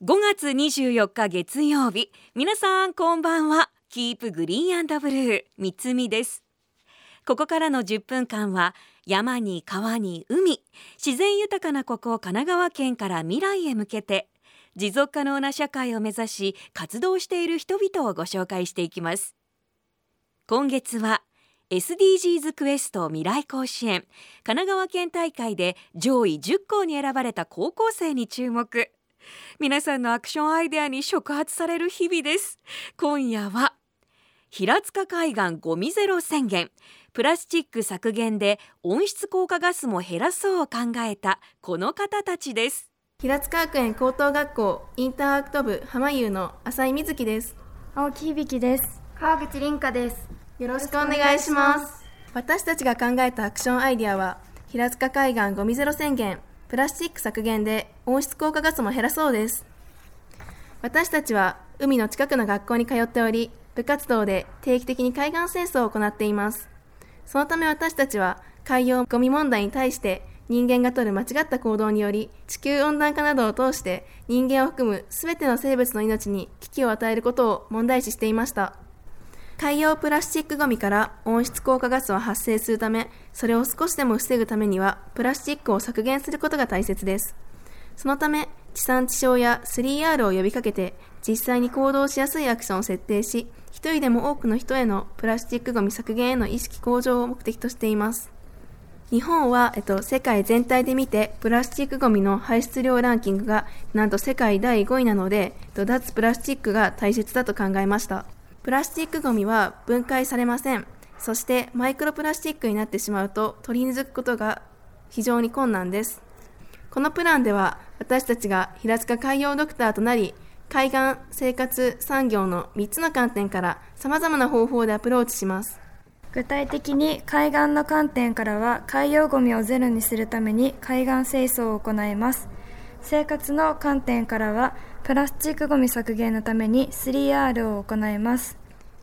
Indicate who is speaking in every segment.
Speaker 1: 5月24日月曜日、皆さんこんばんは。キープグリーン&ブルー、みつみです。ここからの10分間は山に川に海、自然豊かなここ神奈川県から未来へ向けて持続可能な社会を目指し活動している人々をご紹介していきます。今月はSDGs クエスト未来甲子園神奈川県大会で上位10校に選ばれた高校生に注目。皆さんのアクションアイデアに触発される日々です。今夜は平塚海岸ゴミゼロ宣言、プラスチック削減で温室効果ガスも減らそうを考えたこの方たちです。
Speaker 2: 平塚学園高等学校インターアクト部浜優の浅井瑞希です。
Speaker 3: 青木響です。
Speaker 4: 川口凛香です。
Speaker 2: よろしくお願いします。私たちが考えたアクションアイデアは、平塚海岸ゴミゼロ宣言、プラスチック削減で温室効果ガスも減らそうです。私たちは海の近くの学校に通っており、部活動で定期的に海岸清掃を行っています。そのため私たちは海洋ゴミ問題に対して人間が取る間違った行動により地球温暖化などを通して人間を含むすべての生物の命に危機を与えることを問題視していました。海洋プラスチックゴミから温室効果ガスを発生するため、それを少しでも防ぐためにはプラスチックを削減することが大切です。そのため地産地消や 3R を呼びかけて実際に行動しやすいアクションを設定し、一人でも多くの人へのプラスチックゴミ削減への意識向上を目的としています。日本は、世界全体で見てプラスチックゴミの排出量ランキングがなんと世界第5位なので、脱プラスチックが大切だと考えました。プラスチックゴミは分解されません。そしてマイクロプラスチックになってしまうと取り除くことが非常に困難です。このプランでは私たちが平塚海洋ドクターとなり、海岸、生活、産業の3つの観点から様々な方法でアプローチします。
Speaker 3: 具体的に海岸の観点からは海洋ゴミをゼロにするために海岸清掃を行います。生活の観点からはプラスチックゴミ削減のために 3R を行います。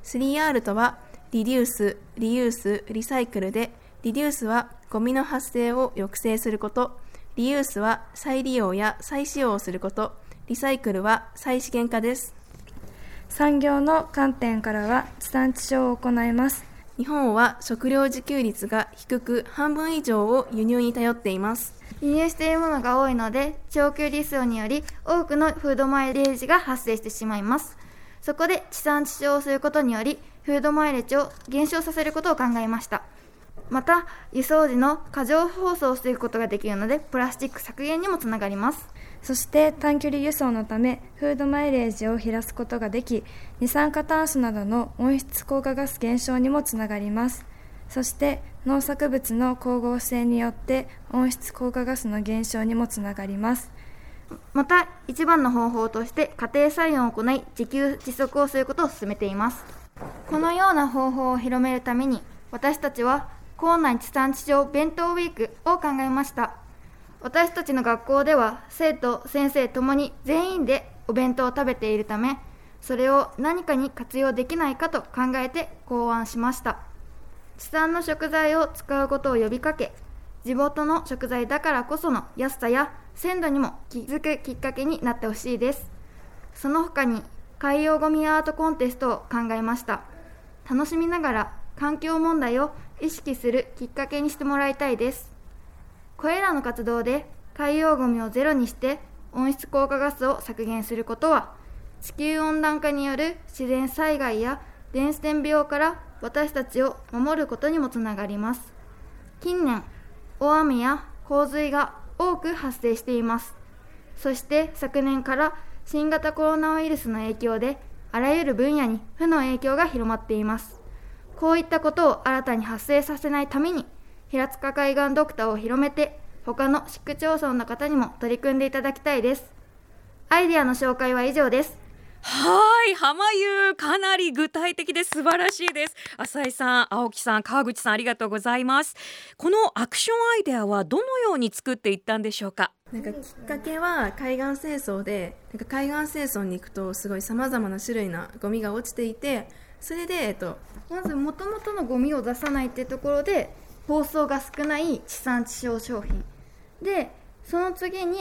Speaker 2: 3R とはリデュース、リユース、リサイクルで、リデュースはゴミの発生を抑制すること、リユースは再利用や再使用をすること、リサイクルは再資源化です。
Speaker 3: 産業の観点からは地産地消を行います。
Speaker 2: 日本は食料自給率が低く、半分以上を輸入に頼っています。
Speaker 4: 輸入しているものが多いので、長距離輸送により多くのフードマイレージが発生してしまいます。そこで地産地消をすることによりフードマイレージを減少させることを考えました。また輸送時の過剰包装を防ぐことができるので、プラスチック削減にもつながります。
Speaker 3: そして短距離輸送のためフードマイレージを減らすことができ、二酸化炭素などの温室効果ガス減少にもつながります。そして農作物の光合成によって温室効果ガスの減少にもつながります。
Speaker 4: また一番の方法として家庭菜園を行い自給自足をすることを進めています。このような方法を広めるために、私たちは校内地産地消弁当ウィークを考えました。私たちの学校では生徒先生ともに全員でお弁当を食べているため、それを何かに活用できないかと考えて考案しました。地産の食材を使うことを呼びかけ、地元の食材だからこその安さや鮮度にも気づくきっかけになってほしいです。その他に海洋ゴミアートコンテストを考えました。楽しみながら環境問題を意識するきっかけにしてもらいたいです。これらの活動で海洋ゴミをゼロにして温室効果ガスを削減することは、地球温暖化による自然災害や伝染病から私たちを守ることにもつながります。近年、大雨や洪水が多く発生しています。そして昨年から新型コロナウイルスの影響であらゆる分野に負の影響が広まっています。こういったことを新たに発生させないために、平塚海岸ドクターを広めて他の市区町村の方にも取り組んでいただきたいです。アイデアの紹介は以上です。
Speaker 1: はい、浜優、かなり具体的で素晴らしいです。浅井さん、青木さん、川口さん、ありがとうございます。このアクションアイデアはどのように作っていったんでしょうか。
Speaker 2: きっかけは海岸清掃で、海岸清掃に行くとすごいさまざまな種類なゴミが落ちていて、それで、
Speaker 4: まず元々のゴミを出さないっていうところで包装が少ない地産地消商品で、その次に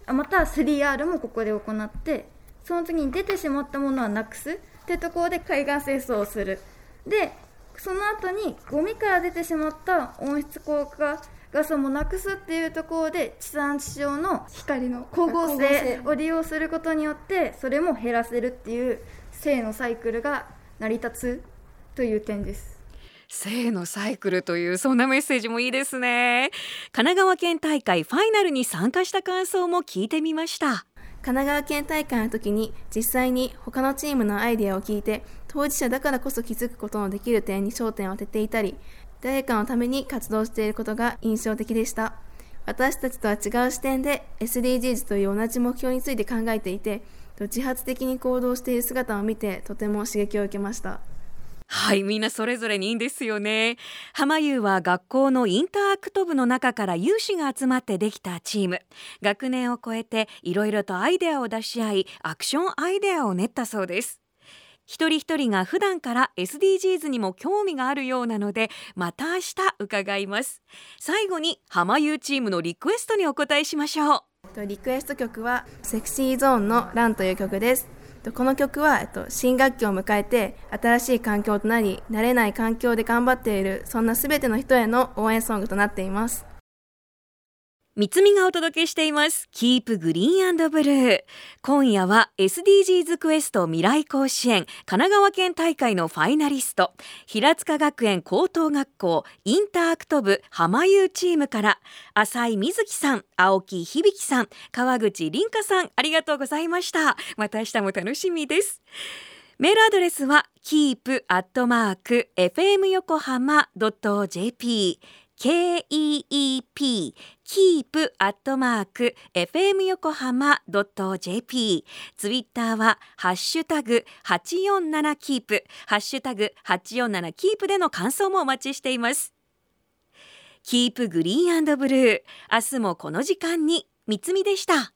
Speaker 4: また 3R もここで行って、その次に出てしまったものはなくすってところで海岸清掃をする。でその後にゴミから出てしまった温室効果ガスもなくすっていうところで地産地消の
Speaker 2: 光の
Speaker 4: 光合成を利用することによってそれも減らせるっていう正のサイクルが成り立つという点です。
Speaker 1: 正のサイクルというそんなメッセージもいいですね。神奈川県大会ファイナルに参加した感想も聞いてみました。
Speaker 2: 神奈川県大会の時に実際に他のチームのアイデアを聞いて、当事者だからこそ気づくことのできる点に焦点を当てていたり、誰かのために活動していることが印象的でした。私たちとは違う視点で SDGs という同じ目標について考えていて、自発的に行動している姿を見てとても刺激を受けました。
Speaker 1: はい、みんなそれぞれにいいんですよね。浜優は学校のインターアクト部の中から有志が集まってできたチーム。学年を超えていろいろとアイデアを出し合い、アクションアイデアを練ったそうです。一人一人が普段から SDGs にも興味があるようなので、また明日伺います。最後に浜優チームのリクエストにお答えしましょう。
Speaker 2: リクエスト曲はセクシーゾーンのランという曲です。この曲は新学期を迎えて新しい環境となり、慣れない環境で頑張っているそんなすべての人への応援ソングとなっています。
Speaker 1: 三つみがお届けしています Keep Green & Blue。 今夜は SDGs クエスト未来甲子園神奈川県大会のファイナリスト、平塚学園高等学校インターアクト部浜優チームから浅井瑞希さん、青木響さん、川口凛香さん、ありがとうございました。また明日も楽しみです。メールアドレスは keep@fmyokohama.jp KEEP keep@fmyokohama.jp。 ツイッターはハッシュタグ847キープ、ハッシュタグ847キープでの感想もお待ちしています。キープグリーン&ブルー、明日もこの時間に。三つみでした。